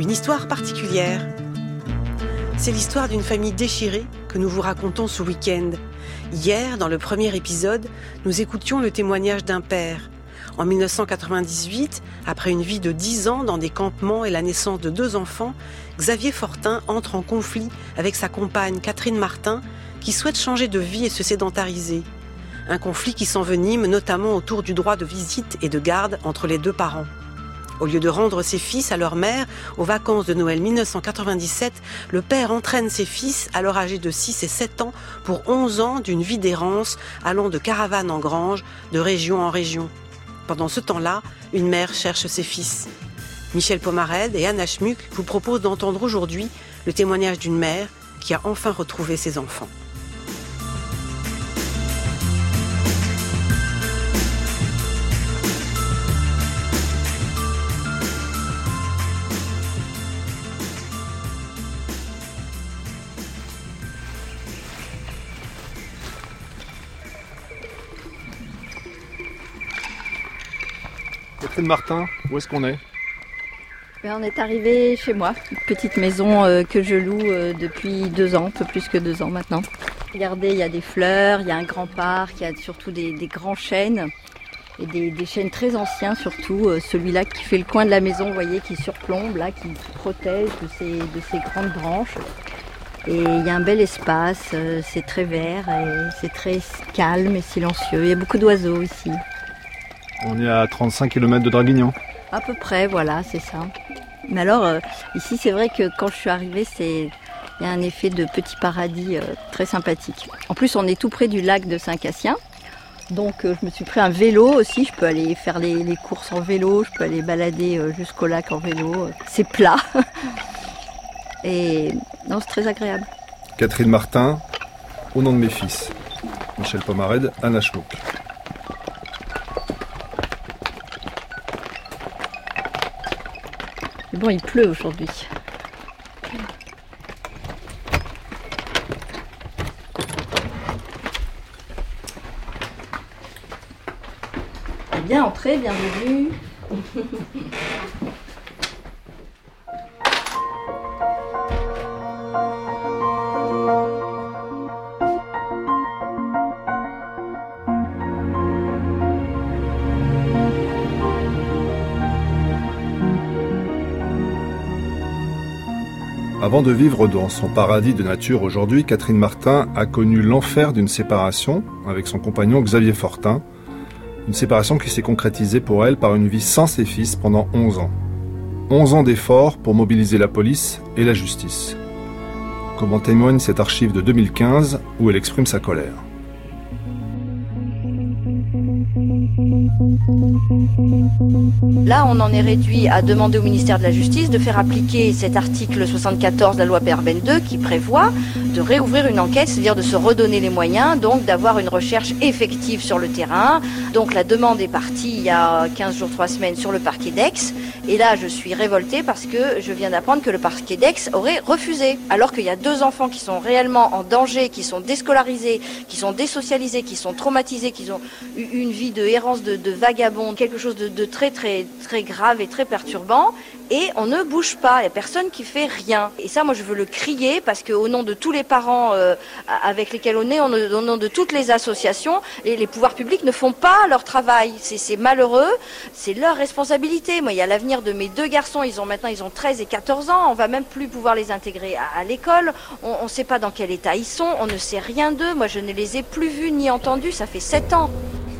une histoire particulière. C'est l'histoire d'une famille déchirée que nous vous racontons ce week-end. Hier, dans le premier épisode, nous écoutions le témoignage d'un père. En 1998, après une vie de 10 ans dans des campements et la naissance de 2 enfants, Xavier Fortin entre en conflit avec sa compagne Catherine Martin, qui souhaite changer de vie et se sédentariser. Un conflit qui s'envenime notamment autour du droit de visite et de garde entre les 2 parents. Au lieu de rendre ses fils à leur mère, aux vacances de Noël 1997, le père entraîne ses fils, alors âgés de 6 et 7 ans, pour 11 ans d'une vie d'errance, allant de caravane en grange, de région en région. Pendant ce temps-là, une mère cherche ses fils. Michel Pomarède et Anna Schmuck vous proposent d'entendre aujourd'hui le témoignage d'une mère qui a enfin retrouvé ses enfants. Catherine Martin, où est-ce qu'on est ? On est arrivé chez moi, une petite maison que je loue depuis 2 ans, un peu plus que 2 ans maintenant. Regardez, il y a des fleurs, il y a un grand parc, il y a surtout des grands chênes, et des chênes très anciens surtout. Celui-là qui fait le coin de la maison, vous voyez, qui surplombe, là, qui protège de ces grandes branches. Et il y a un bel espace, c'est très vert, et c'est très calme et silencieux. Il y a beaucoup d'oiseaux ici. On est à 35 km de Draguignan. À peu près, voilà, c'est ça. Mais alors, ici, c'est vrai que quand je suis arrivée, il y a un effet de petit paradis très sympathique. En plus, on est tout près du lac de Saint-Cassien. Donc, je me suis pris un vélo aussi. Je peux aller faire les courses en vélo. Je peux aller balader jusqu'au lac en vélo. C'est plat. Et non, c'est très agréable. Catherine Martin, au nom de mes fils. Michel Pomarède, Anna Schmuck. Bon, il pleut aujourd'hui. Bien entré, bienvenue. Avant de vivre dans son paradis de nature aujourd'hui, Catherine Martin a connu l'enfer d'une séparation avec son compagnon Xavier Fortin. Une séparation qui s'est concrétisée pour elle par une vie sans ses fils pendant 11 ans. 11 ans d'efforts pour mobiliser la police et la justice. Comme en témoigne cette archive de 2015 où elle exprime sa colère. Là, on en est réduit à demander au ministère de la Justice de faire appliquer cet article 74 de la loi Perben 2 qui prévoit de réouvrir une enquête, c'est-à-dire de se redonner les moyens, donc d'avoir une recherche effective sur le terrain. Donc la demande est partie il y a 15 jours, 3 semaines sur le parquet d'Aix. Et là, je suis révoltée parce que je viens d'apprendre que le parquet d'Aix aurait refusé. Alors qu'il y a 2 enfants qui sont réellement en danger, qui sont déscolarisés, qui sont désocialisés, qui sont traumatisés, qui ont eu une vie de errance, de vagabond, quelque chose de très, très, très grave et très perturbant. Et on ne bouge pas, il n'y a personne qui fait rien. Et ça, moi, je veux le crier parce qu'au nom de tous les parents avec lesquels on est, au nom de toutes les associations, les pouvoirs publics ne font pas leur travail. C'est malheureux, c'est leur responsabilité. Moi, il y a l'avenir de mes 2 garçons, ils ont 13 et 14 ans, on va même plus pouvoir les intégrer à l'école. On ne sait pas dans quel état ils sont, on ne sait rien d'eux. Moi, je ne les ai plus vus ni entendus, ça fait 7 ans.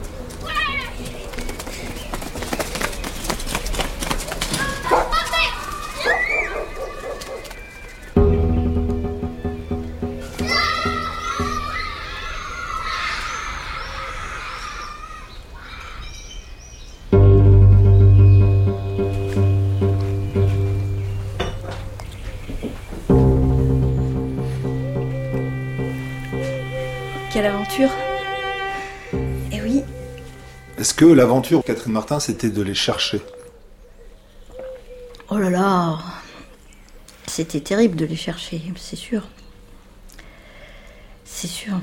Quelle aventure! Eh oui. Est-ce que l'aventure, Catherine Martin, c'était de les chercher ? Oh là là! C'était terrible de les chercher, c'est sûr. C'est sûr.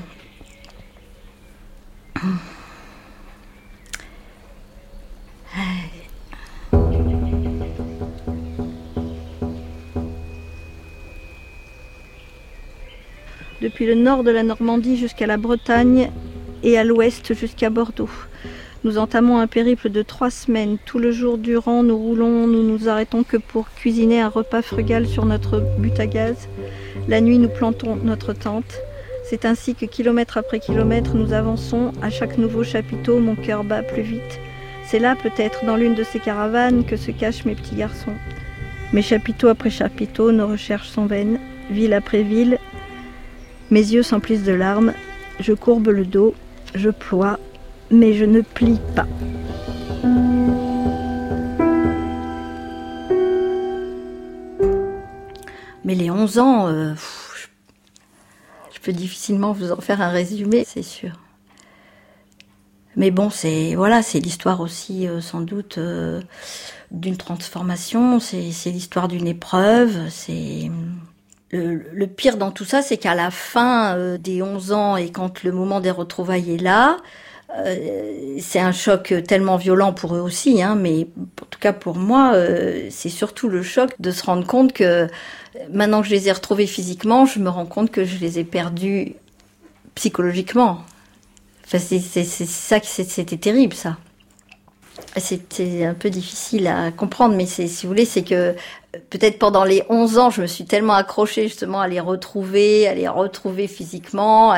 depuis le nord de la Normandie jusqu'à la Bretagne et à l'ouest jusqu'à Bordeaux. Nous entamons un périple de 3 semaines. Tout le jour durant, nous roulons, nous nous arrêtons que pour cuisiner un repas frugal sur notre butte à gaz. La nuit, nous plantons notre tente. C'est ainsi que kilomètre après kilomètre, nous avançons. À chaque nouveau chapiteau, mon cœur bat plus vite. C'est là, peut-être, dans l'une de ces caravanes, que se cachent mes petits garçons. Mais chapiteau après chapiteau, nos recherches sont vaines. Ville après ville, mes yeux s'emplissent de larmes. Je courbe le dos, je ploie, mais je ne plie pas. Mais les 11 ans, je peux difficilement vous en faire un résumé, c'est sûr. Mais bon, c'est l'histoire aussi, sans doute, d'une transformation, c'est l'histoire d'une épreuve. Le pire dans tout ça, c'est qu'à la fin des 11 ans, et quand le moment des retrouvailles est là, c'est un choc tellement violent pour eux aussi, mais en tout cas pour moi, c'est surtout le choc de se rendre compte que maintenant que je les ai retrouvés physiquement, je me rends compte que je les ai perdus psychologiquement. Enfin, c'est ça, c'était terrible, ça. C'était un peu difficile à comprendre, mais si vous voulez, c'est que peut-être pendant les 11 ans, je me suis tellement accrochée justement à les retrouver physiquement,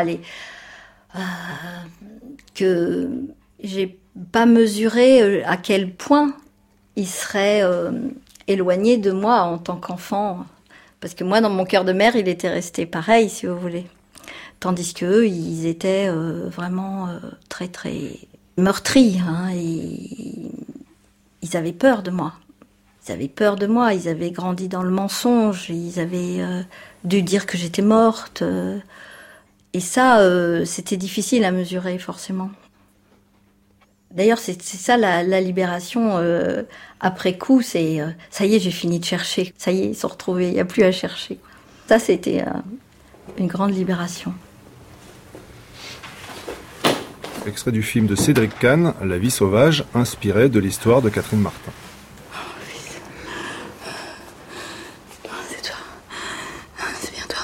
que j'ai pas mesuré à quel point ils seraient éloignés de moi en tant qu'enfant. Parce que moi, dans mon cœur de mère, il était resté pareil, si vous voulez. Tandis qu'eux, ils étaient vraiment très, très meurtris. Ils avaient peur de moi. Ils avaient grandi dans le mensonge. Ils avaient dû dire que j'étais morte. Et ça, c'était difficile à mesurer, forcément. D'ailleurs, c'est ça la libération après coup. C'est ça y est, j'ai fini de chercher. Ça y est, ils sont retrouvés. Il n'y a plus à chercher. Ça, c'était une grande libération. Extrait du film de Cédric Kahn, La vie sauvage, inspiré de l'histoire de Catherine Martin. C'est toi. C'est bien toi.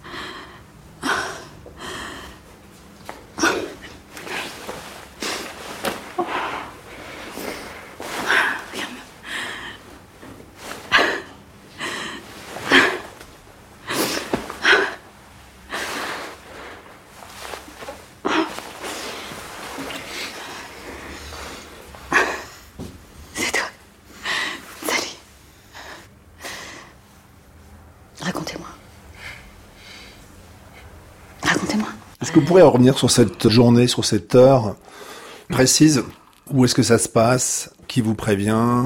Racontez-moi. Est-ce que vous pourriez revenir sur cette journée, sur cette heure précise? Où est-ce que ça se passe? Qui vous prévient?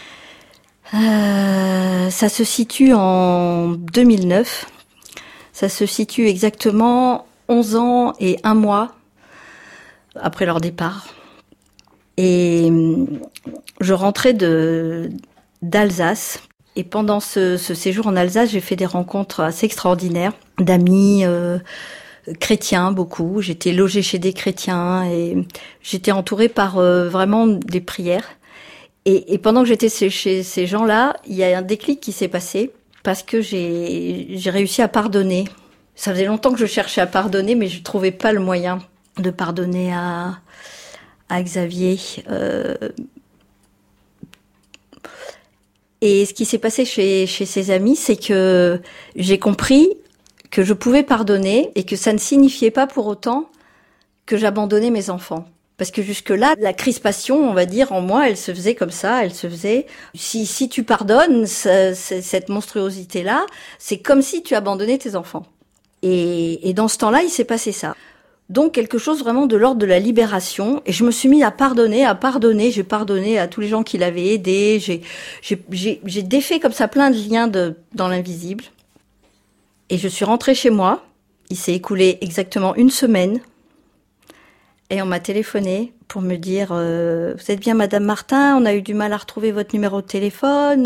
Ça se situe en 2009. Ça se situe exactement 11 ans et 1 mois après leur départ. Et je rentrais d'Alsace. Et pendant ce séjour en Alsace, j'ai fait des rencontres assez extraordinaires d'amis chrétiens, beaucoup. J'étais logée chez des chrétiens et j'étais entourée par vraiment des prières. Et pendant que j'étais chez ces gens-là, il y a un déclic qui s'est passé parce que j'ai réussi à pardonner. Ça faisait longtemps que je cherchais à pardonner, mais je trouvais pas le moyen de pardonner à Xavier. Et ce qui s'est passé chez ses amis, c'est que j'ai compris que je pouvais pardonner et que ça ne signifiait pas pour autant que j'abandonnais mes enfants. Parce que jusque-là, la crispation, on va dire, en moi, elle se faisait comme ça, elle se faisait... Si tu pardonnes cette monstruosité-là, c'est comme si tu abandonnais tes enfants. Et dans ce temps-là, il s'est passé ça. Donc quelque chose vraiment de l'ordre de la libération. Et je me suis mis à pardonner. J'ai pardonné à tous les gens qui l'avaient aidé. J'ai défait comme ça plein de liens dans l'invisible. Et je suis rentrée chez moi. Il s'est écoulé exactement 1 semaine. Et on m'a téléphoné pour me dire vous êtes bien Madame Martin, on a eu du mal à retrouver votre numéro de téléphone.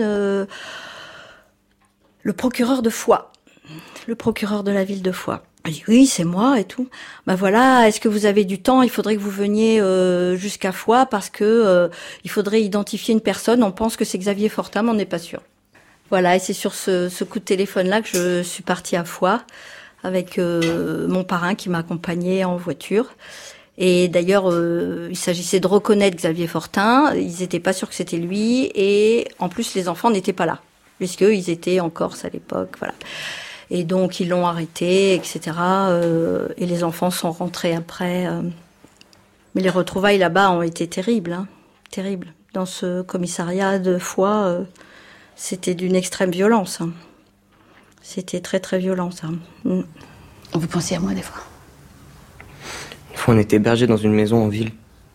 Le procureur de Foix, le procureur de la ville de Foix. Je dis oui, c'est moi et tout. Ben voilà, est-ce que vous avez du temps? Il faudrait que vous veniez jusqu'à Foix parce que il faudrait identifier une personne. On pense que c'est Xavier Fortin, mais on n'est pas sûr. Voilà, et c'est sur ce coup de téléphone-là que je suis partie à Foix avec mon parrain qui m'accompagnait en voiture. Et d'ailleurs, il s'agissait de reconnaître Xavier Fortin. Ils n'étaient pas sûrs que c'était lui. Et en plus, les enfants n'étaient pas là, puisqu'ils étaient en Corse à l'époque. Voilà. Et donc, ils l'ont arrêté, etc. Et les enfants sont rentrés après. Mais les retrouvailles là-bas ont été terribles. Hein, terribles. Dans ce commissariat de Foix, c'était d'une extrême violence. Hein. C'était très, très violent, ça. Vous pensiez à moi, des fois? Une fois, on était hébergés dans une maison en ville.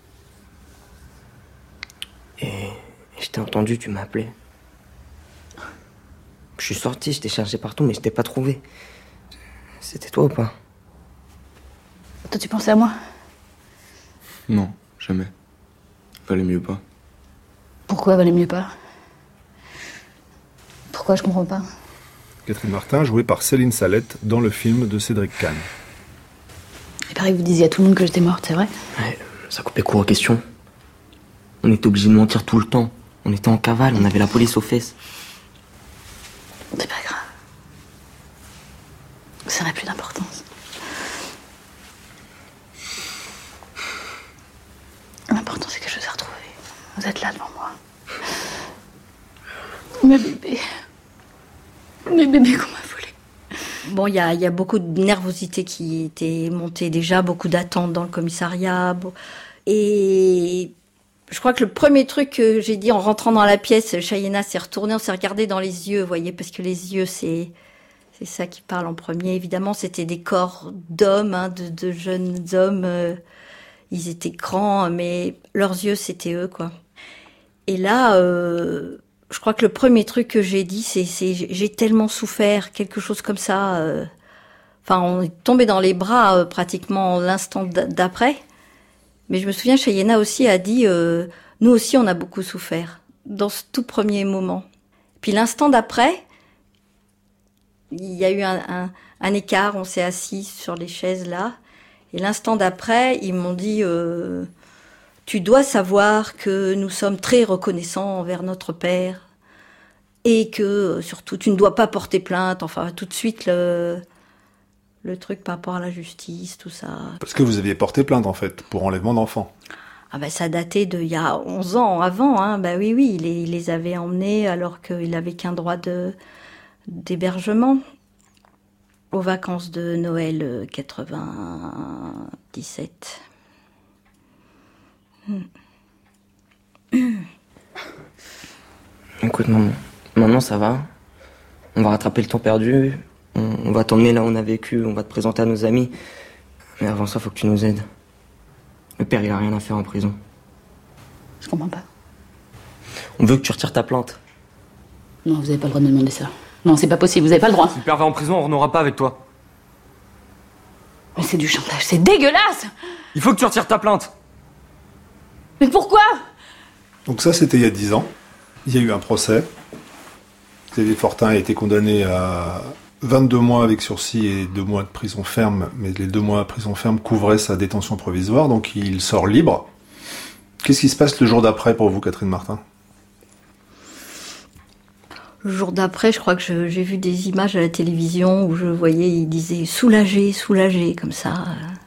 Et je t'ai entendu, tu m'as appelé. Je suis sorti, je t'ai cherché partout, mais je t'ai pas trouvé. C'était toi ou pas? Toi, tu pensais à moi? Non, jamais. Valait mieux pas. Pourquoi valait mieux pas? Pourquoi, je comprends pas. Catherine Martin, jouée par Céline Salette dans le film de Cédric Kahn. Il paraît que vous disiez à tout le monde que j'étais morte, c'est vrai? Ouais, ça coupait court aux questions. On était obligés de mentir tout le temps. On était en cavale, on avait la police aux fesses. C'est pas grave. Ça n'a plus d'importance. L'important, c'est que je vous ai retrouvés. Vous êtes là devant moi. Mes bébés. Mes bébés qu'on m'a volés. Bon, il y a beaucoup de nervosité qui était montée déjà, beaucoup d'attentes dans le commissariat. Et je crois que le premier truc que j'ai dit en rentrant dans la pièce, Chayena s'est retournée, on s'est regardé dans les yeux, vous voyez, parce que les yeux, c'est ça qui parle en premier. Évidemment, c'était des corps d'hommes, hein, de jeunes hommes. Ils étaient grands, mais leurs yeux, c'était eux, quoi. Et là, je crois que le premier truc que j'ai dit, c'est j'ai tellement souffert, quelque chose comme ça. Enfin, on est tombé dans les bras pratiquement l'instant d'après. Mais je me souviens, Chayena aussi a dit, nous aussi, on a beaucoup souffert dans ce tout premier moment. Puis l'instant d'après, il y a eu un écart, on s'est assis sur les chaises là. Et l'instant d'après, ils m'ont dit, tu dois savoir que nous sommes très reconnaissants envers notre père et que surtout tu ne dois pas porter plainte. Enfin, tout de suite le truc par rapport à la justice, tout ça. Parce que vous aviez porté plainte, en fait, pour enlèvement d'enfants. Ah ben, ça datait d'il y a 11 ans avant. Hein. Ben oui, il les avait emmenés alors qu'il n'avait qu'un droit d'hébergement. Aux vacances de Noël 97. Écoute, maman. Maintenant, ça va. On va rattraper le temps perdu. On va t'emmener là où on a vécu. On va te présenter à nos amis. Mais avant ça, faut que tu nous aides. Le père, il a rien à faire en prison. Je comprends pas. On veut que tu retires ta plainte. Non, vous avez pas le droit de me demander ça. Non, c'est pas possible, vous avez pas le droit. Si le père va en prison, on n'aura pas avec toi. Mais c'est du chantage, c'est dégueulasse! Il faut que tu retires ta plainte. Mais pourquoi? Donc ça, c'était il y a 10 ans. Il y a eu un procès. Xavier Fortin a été condamné à 22 mois avec sursis et 2 mois de prison ferme. Mais les 2 mois de prison ferme couvraient sa détention provisoire, donc il sort libre. Qu'est-ce qui se passe le jour d'après pour vous, Catherine Martin? Le jour d'après, je crois que j'ai vu des images à la télévision où je voyais, il disait soulagé, soulagé, comme ça.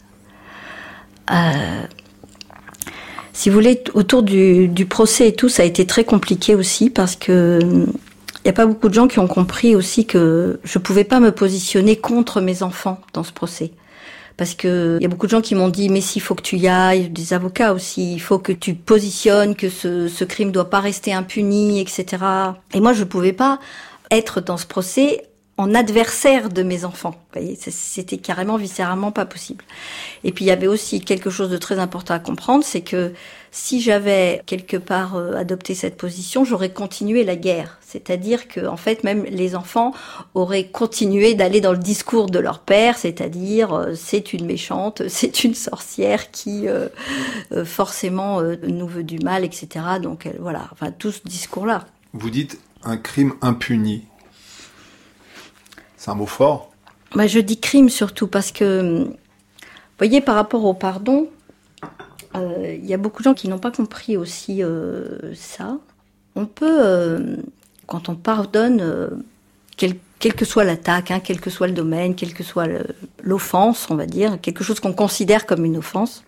Si vous voulez, autour du procès et tout, ça a été très compliqué aussi parce que il n'y a pas beaucoup de gens qui ont compris aussi que je ne pouvais pas me positionner contre mes enfants dans ce procès. Parce que il y a beaucoup de gens qui m'ont dit mais s'il faut que tu y ailles, des avocats aussi, il faut que tu positionnes que ce crime doit pas rester impuni, etc. Et moi je pouvais pas être dans ce procès en adversaire de mes enfants. Vous voyez, c'était carrément viscéralement pas possible. Et puis il y avait aussi quelque chose de très important à comprendre, c'est que si j'avais quelque part adopté cette position, j'aurais continué la guerre. C'est-à-dire que, en fait, même les enfants auraient continué d'aller dans le discours de leur père, c'est-à-dire c'est une méchante, c'est une sorcière qui forcément nous veut du mal, etc. Donc voilà, enfin tout ce discours-là. Vous dites un crime impuni. C'est un mot fort. Bah, je dis crime surtout parce que, vous voyez, par rapport au pardon, il y a beaucoup de gens qui n'ont pas compris aussi ça. On peut, quand on pardonne quelle que soit l'attaque, quel que soit le domaine, quelle que soit l'offense, on va dire, quelque chose qu'on considère comme une offense,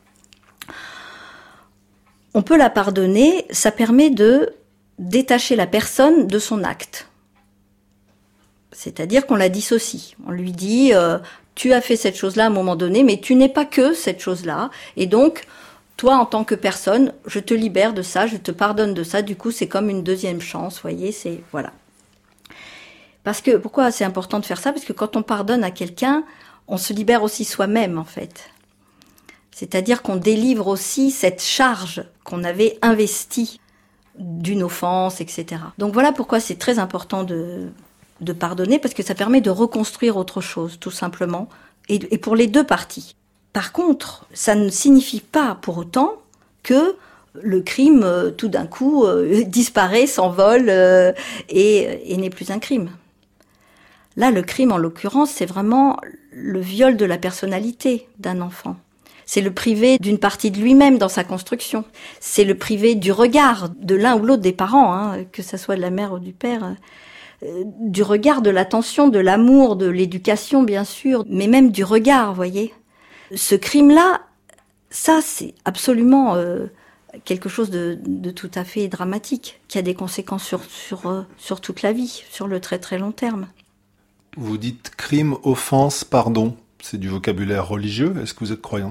on peut la pardonner, ça permet de détacher la personne de son acte. C'est-à-dire qu'on la dissocie. On lui dit, tu as fait cette chose-là à un moment donné, mais tu n'es pas que cette chose-là, et donc, toi, en tant que personne, je te libère de ça, je te pardonne de ça, du coup, c'est comme une deuxième chance, vous voyez, voilà. Pourquoi c'est important de faire ça ? Parce que quand on pardonne à quelqu'un, on se libère aussi soi-même, en fait. C'est-à-dire qu'on délivre aussi cette charge qu'on avait investie d'une offense, etc. Donc voilà pourquoi c'est très important de pardonner, parce que ça permet de reconstruire autre chose, tout simplement, et pour les deux parties. Par contre, ça ne signifie pas pour autant que le crime, tout d'un coup, disparaît, s'envole et n'est plus un crime. Là, le crime, en l'occurrence, c'est vraiment le viol de la personnalité d'un enfant. C'est le priver d'une partie de lui-même dans sa construction. C'est le priver du regard de l'un ou l'autre des parents, que ça soit de la mère ou du père, du regard, de l'attention, de l'amour, de l'éducation, bien sûr, mais même du regard, vous voyez. Ce crime-là, ça, c'est absolument quelque chose de tout à fait dramatique, qui a des conséquences sur toute la vie, sur le très très long terme. Vous dites crime, offense, pardon. C'est du vocabulaire religieux. Est-ce que vous êtes croyante ?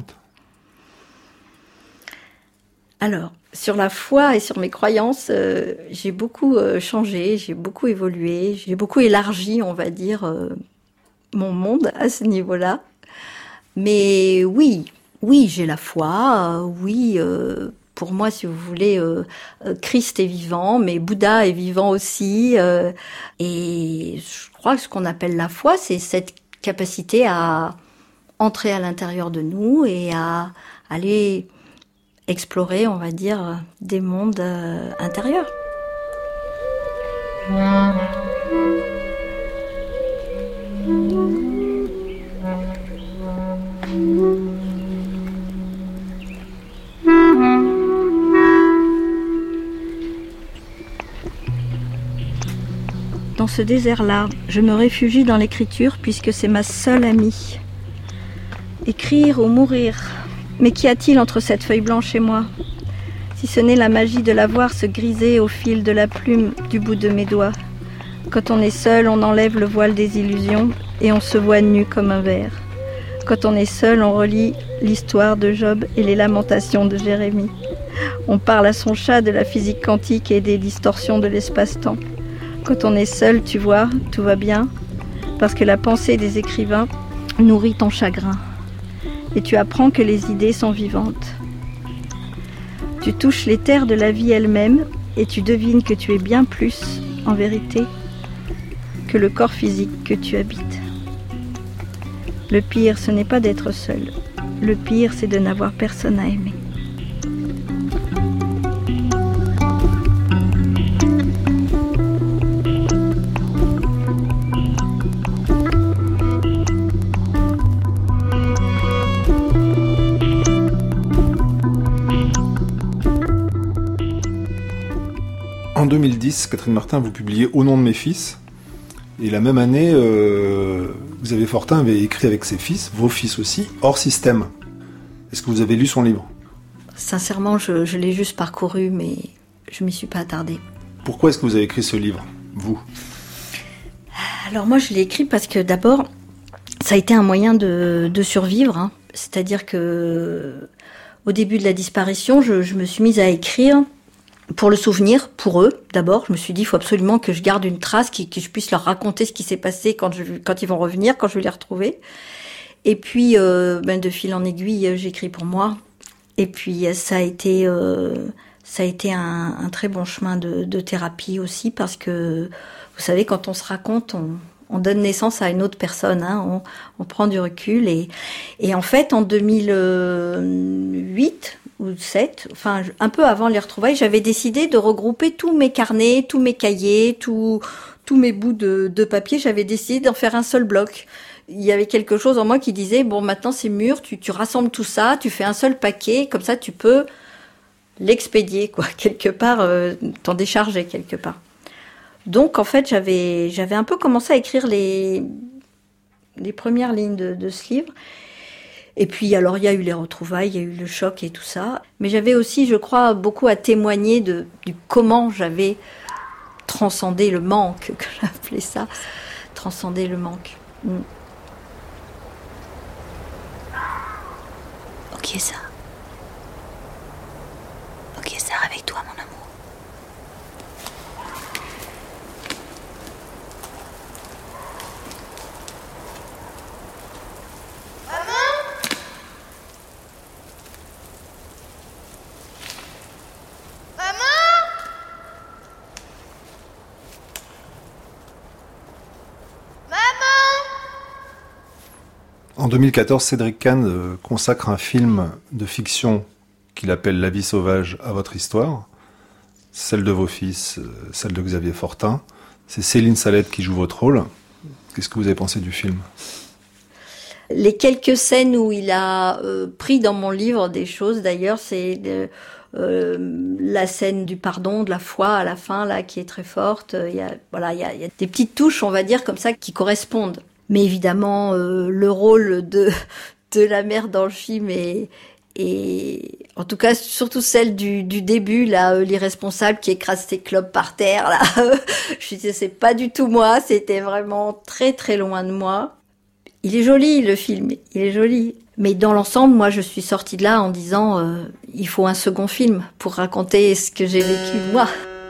Alors, sur la foi et sur mes croyances, j'ai beaucoup changé, j'ai beaucoup évolué, j'ai beaucoup élargi, on va dire, mon monde à ce niveau-là. Mais oui, j'ai la foi, oui, pour moi, si vous voulez, Christ est vivant, mais Bouddha est vivant aussi. Et je crois que ce qu'on appelle la foi, c'est cette capacité à entrer à l'intérieur de nous et à aller explorer, on va dire, des mondes intérieurs. Dans ce désert-là, je me réfugie dans l'écriture puisque c'est ma seule amie. Écrire ou mourir. Mais qu'y a-t-il entre cette feuille blanche et moi ? Si ce n'est la magie de la voir se griser au fil de la plume du bout de mes doigts. Quand on est seul, on enlève le voile des illusions et on se voit nu comme un verre. Quand on est seul, on relit l'histoire de Job et les lamentations de Jérémie. On parle à son chat de la physique quantique et des distorsions de l'espace-temps. Quand on est seul, tu vois, tout va bien, parce que la pensée des écrivains nourrit ton chagrin. Et tu apprends que les idées sont vivantes. Tu touches les terres de la vie elle-même et tu devines que tu es bien plus, en vérité, que le corps physique que tu habites. Le pire, ce n'est pas d'être seul. Le pire, c'est de n'avoir personne à aimer. En 2010, Catherine Martin, vous publiez Au nom de mes fils. Et la même année, Xavier Fortin avait écrit avec ses fils, vos fils aussi, Hors système. Est-ce que vous avez lu son livre ? Sincèrement, je l'ai juste parcouru, mais je m'y suis pas attardée. Pourquoi est-ce que vous avez écrit ce livre, vous ? Alors moi, je l'ai écrit parce que d'abord, ça a été un moyen de survivre. C'est-à-dire que au début de la disparition, je me suis mise à écrire pour le souvenir, pour eux, d'abord. Je me suis dit, il faut absolument que je garde une trace, que je puisse leur raconter ce qui s'est passé quand ils vont revenir, quand je vais les retrouver. Et puis, de fil en aiguille, j'écris pour moi. Et puis, ça a été un très bon chemin de thérapie aussi, parce que, vous savez, quand on se raconte, on donne naissance à une autre personne, on prend du recul. Et en fait, en 2008... ou 7, enfin un peu avant les retrouvailles, j'avais décidé de regrouper tous mes carnets, tous mes cahiers, tous mes bouts de papier, j'avais décidé d'en faire un seul bloc. Il y avait quelque chose en moi qui disait, bon maintenant c'est mûr, tu rassembles tout ça, tu fais un seul paquet, comme ça tu peux l'expédier, quoi, quelque part, t'en décharger quelque part. Donc en fait, j'avais un peu commencé à écrire les premières lignes de ce livre. Et puis alors il y a eu les retrouvailles, il y a eu le choc et tout ça. Mais j'avais aussi, je crois, beaucoup à témoigner du comment j'avais transcendé le manque, que j'appelais ça, transcender le manque. Ok ça. Ok ça, réveille-toi mon amour. En 2014, Cédric Kahn consacre un film de fiction qu'il appelle La vie sauvage à votre histoire, celle de vos fils, celle de Xavier Fortin. C'est Céline Salette qui joue votre rôle. Qu'est-ce que vous avez pensé du film ? Les quelques scènes où il a pris dans mon livre des choses, d'ailleurs, c'est la scène du pardon, de la foi à la fin, là, qui est très forte. Il y a des petites touches, on va dire, comme ça, qui correspondent. Mais évidemment, le rôle de la mère dans le film est en tout cas surtout celle du début, là, l'irresponsable qui écrase ses clopes par terre, là. Je disais, c'est pas du tout moi, c'était vraiment très très loin de moi. Il est joli, le film, il est joli. Mais dans l'ensemble, moi, je suis sortie de là en disant, il faut un second film pour raconter ce que j'ai vécu moi.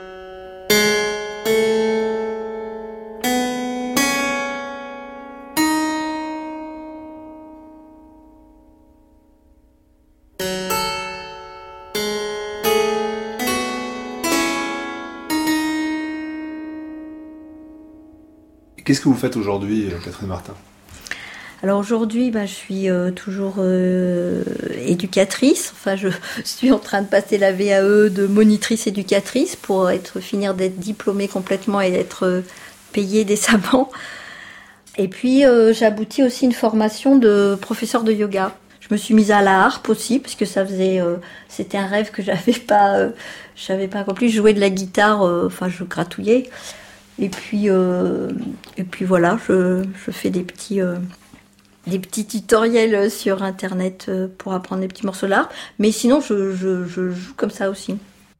Qu'est-ce que vous faites aujourd'hui, Catherine Martin ? Alors aujourd'hui, je suis toujours éducatrice. Enfin, je suis en train de passer la VAE de monitrice éducatrice pour finir d'être diplômée complètement et être payée décemment. Et puis, j'aboutis aussi une formation de professeur de yoga. Je me suis mise à la harpe aussi, parce que c'était un rêve que j'avais pas accompli. Je jouais de la guitare, je gratouillais. Et puis voilà, je fais des petits tutoriels sur Internet pour apprendre des petits morceaux d'art. Mais sinon, je joue comme ça aussi.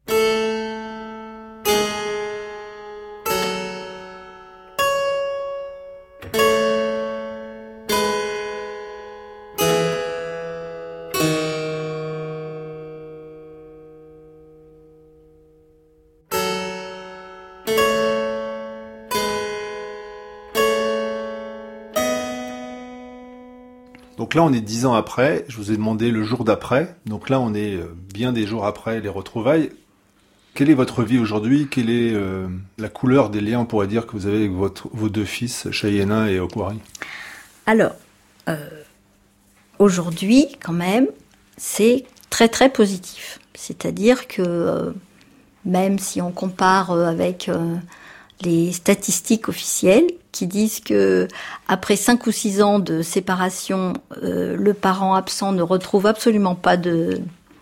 Donc là, on est 10 ans après. Je vous ai demandé le jour d'après. Donc là, on est bien des jours après les retrouvailles. Quelle est votre vie aujourd'hui ? Quelle est la couleur des liens, on pourrait dire, que vous avez avec vos deux fils, Cheyena et Okwari ? Alors, aujourd'hui, quand même, c'est très très positif. C'est-à-dire que même si on compare avec les statistiques officielles qui disent que après 5 ou 6 ans de séparation, le parent absent ne retrouve absolument pas de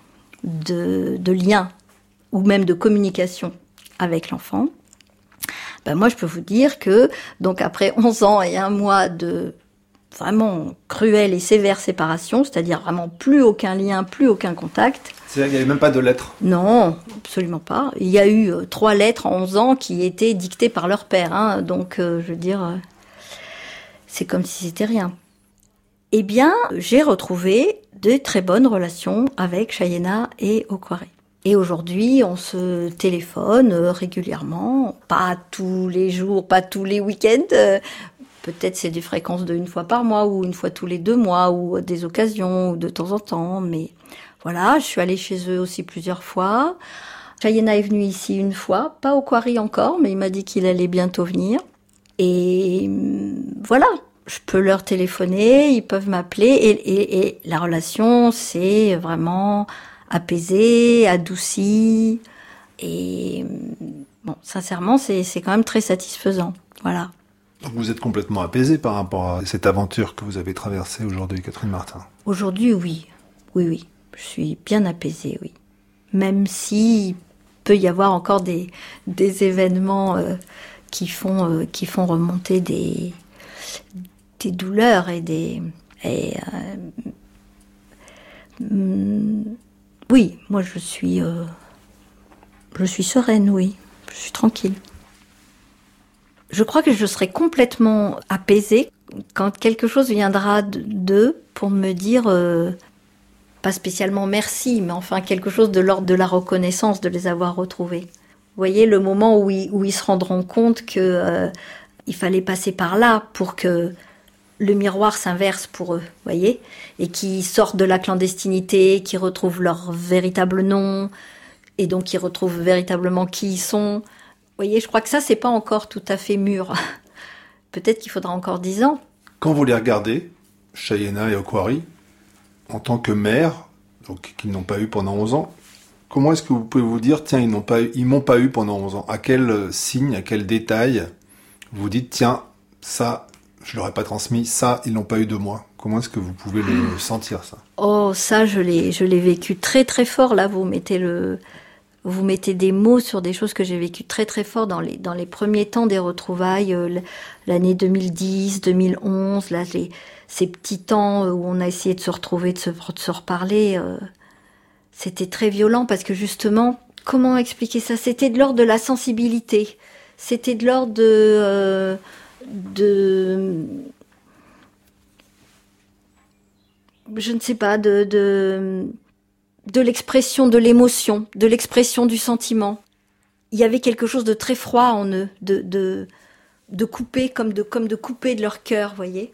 lien ou même de communication avec l'enfant, moi je peux vous dire que donc après 11 ans et 1 mois de vraiment cruelle et sévère séparation, c'est-à-dire vraiment plus aucun lien, plus aucun contact. C'est-à-dire qu'il n'y avait même pas de lettres ? Non, absolument pas. Il y a eu 3 lettres en 11 ans qui étaient dictées par leur père, donc je veux dire, c'est comme si c'était rien. Eh bien, j'ai retrouvé de très bonnes relations avec Cheyena et Okwari. Et aujourd'hui, on se téléphone régulièrement, pas tous les jours, pas tous les week-ends. Peut-être c'est des fréquences de 1 fois par mois ou 1 fois tous les 2 mois ou des occasions ou de temps en temps. Mais voilà, je suis allée chez eux aussi plusieurs fois. Cheyena est venu ici 1 fois, pas Okwari encore, mais il m'a dit qu'il allait bientôt venir. Et voilà, je peux leur téléphoner, ils peuvent m'appeler et la relation, c'est vraiment apaisée, adoucie. Et bon, sincèrement, c'est quand même très satisfaisant. Voilà. Donc vous êtes complètement apaisée par rapport à cette aventure que vous avez traversée aujourd'hui, Catherine Martin ? Aujourd'hui, oui. Oui. Je suis bien apaisée, oui. Même s'il peut y avoir encore des événements qui font remonter des douleurs oui, moi je suis sereine, oui, je suis tranquille. Je crois que je serai complètement apaisée quand quelque chose viendra d'eux pour me dire, pas spécialement merci, mais enfin quelque chose de l'ordre de la reconnaissance de les avoir retrouvés. Vous voyez, le moment où ils se rendront compte que il fallait passer par là pour que le miroir s'inverse pour eux, voyez, et qu'ils sortent de la clandestinité, qu'ils retrouvent leur véritable nom, et donc qu'ils retrouvent véritablement qui ils sont. Vous voyez, je crois que ça, c'est pas encore tout à fait mûr. Peut-être qu'il faudra encore 10 ans. Quand vous les regardez, Chayena et Okwari, en tant que mère, donc qu'ils n'ont pas eu pendant 11 ans, comment est-ce que vous pouvez vous dire, tiens, ils m'ont pas eu pendant 11 ans? À quel signe, à quel détail vous dites, tiens, ça, je leur ai pas transmis, ça, ils l'ont pas eu de moi? Comment est-ce que vous pouvez le sentir, ça? Oh, ça, je l'ai vécu très très fort. Là, vous mettez des mots sur des choses que j'ai vécues très très fort dans les premiers temps des retrouvailles, l'année 2010, 2011, là, ces petits temps où on a essayé de se retrouver, de se reparler, c'était très violent parce que justement, comment expliquer ça? C'était de l'ordre de la sensibilité, c'était de l'ordre de je ne sais pas, de l'expression de l'émotion, de l'expression du sentiment. Il y avait quelque chose de très froid en eux, de couper, comme de couper de leur cœur, voyez.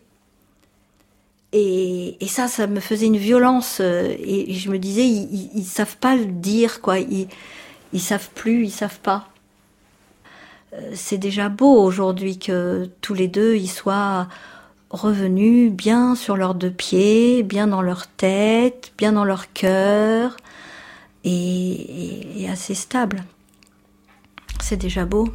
Et ça me faisait une violence. Et je me disais, ils savent pas le dire, quoi. Ils savent plus, ils savent pas. C'est déjà beau aujourd'hui que tous les deux, ils soient revenus bien sur leurs 2 pieds, bien dans leur tête, bien dans leur cœur, et assez stables. C'est déjà beau.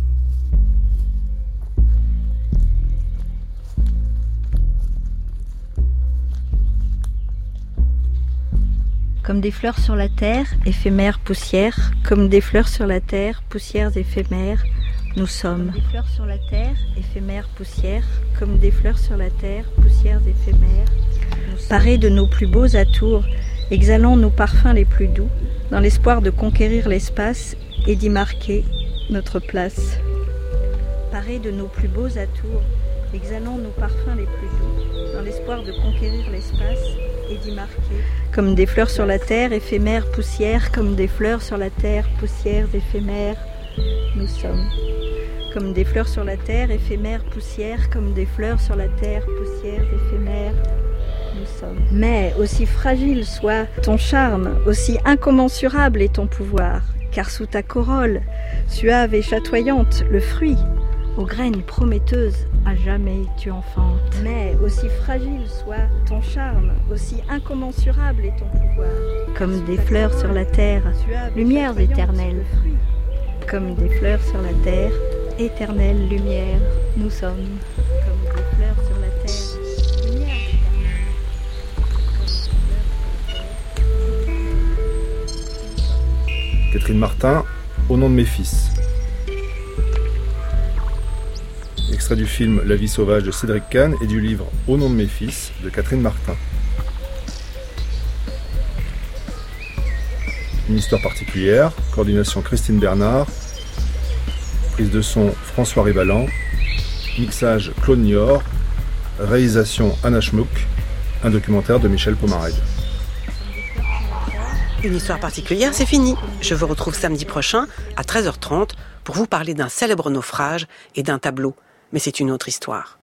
Comme des fleurs sur la terre, éphémères, poussières, comme des fleurs sur la terre, poussières éphémères, nous sommes. Comme des fleurs sur la terre, éphémères, poussières, comme des fleurs sur la terre, poussières éphémères. Parés de nos plus beaux atours, exhalant nos parfums les plus doux, dans l'espoir de conquérir l'espace et d'y marquer notre place. Parés de nos plus beaux atours, exhalant nos parfums les plus doux, dans l'espoir de conquérir l'espace et d'y marquer. Comme des fleurs sur la terre, éphémères, poussières, comme des fleurs sur la terre, poussières éphémères, nous sommes. Comme des fleurs sur la terre, éphémères, poussières, comme des fleurs sur la terre, poussières éphémères, nous sommes. Mais aussi fragile soit ton charme, aussi incommensurable est ton pouvoir, car sous ta corolle, suave et chatoyante, le fruit, aux graines prometteuses, à jamais tu enfantes. Mais aussi fragile soit ton charme, aussi incommensurable est ton pouvoir. Comme des fleurs sur la terre, lumières éternelles. Comme des fleurs sur la terre, éternelle lumière, nous sommes. Comme des fleurs sur la terre, lumière éternelle. Catherine Martin, Au nom de mes fils. Extrait du film La vie sauvage de Cédric Kahn et du livre Au nom de mes fils de Catherine Martin. Une histoire particulière, coordination Christine Bernard, prise de son François Rivalan, mixage Claude Niort, réalisation Anna Schmuck, un documentaire de Michel Pomarède. Une histoire particulière, c'est fini. Je vous retrouve samedi prochain à 13h30 pour vous parler d'un célèbre naufrage et d'un tableau. Mais c'est une autre histoire.